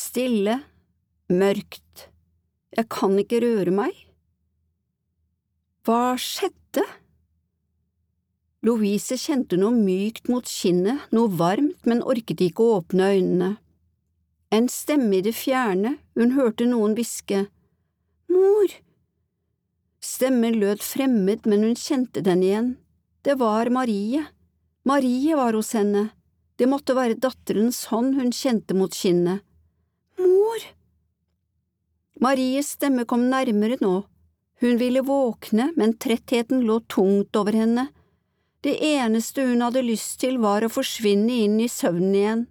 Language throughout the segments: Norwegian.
stille, mørkt. Jeg kan ikke røre meg. Hva skjedde? Louise kjente noe mykt mot kinnet, noe varmt, men orket ikke å åpne øynene. En stemme i det fjerne, hun hørte noen hviske. Mor! Stemmen lød fremmed, men hun kjente den igjen. Det var Marie. Marie var hos henne. Det måtte være datterens hånd hun kjente mot kinnet. Mor! Maries stemme kom nærmere nå. Hun ville våkne, men trettheten lå tungt over henne. Det eneste hun hadde lyst til var å forsvinne inn i søvnen igjen.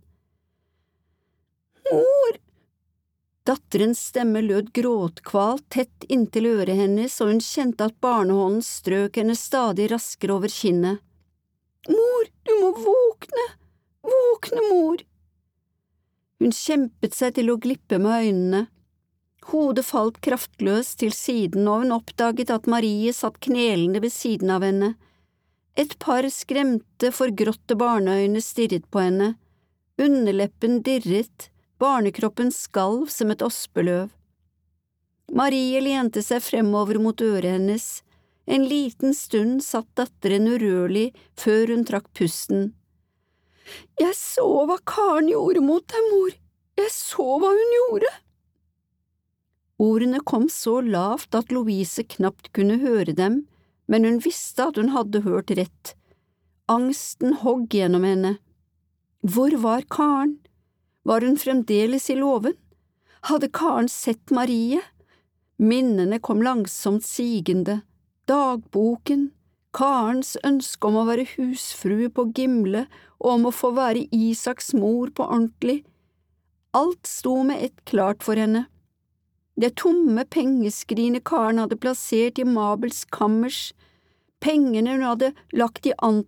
Mor! Datterens stemme lød gråtkvalt tett inntil øret hennes, og hun kjente at barnehånden strøk henne stadig raskere over kinnet. Mor, du må våkne! Våkne, mor! Hun kjempet seg til å glippe med øynene. Hodet falt kraftløst til siden, og hun oppdaget at Marie satt knelende ved siden av henne. Et par skremte, forgråtte barneøyne stirret på henne. Underleppen dirret, barnekroppen skalv som et ospeløv. Marie lente seg fremover mot øret hennes. En liten stund satt datteren urørlig før hun trakk pusten. Jeg så hva Karen gjorde mot deg, mor. Jeg så hva hun gjorde. Ordene kom så lavt at Louise knapt kunne høre dem, men hun visste at hun hadde hørt rett. Angsten hogg gjennom henne. Hvor var Karen? Var hun fremdeles i låven? Hadde Karen sett Marie? Minnene kom langsomt sigende. Dagboken, Karens ønske om å være husfrue på Gimle og om å få være Isaks mor på ordentlig. Alt sto med ett klart for henne. Det tomme pengeskrinet Karen hadde plassert i Mabels kammers, pengene hun hadde lagt i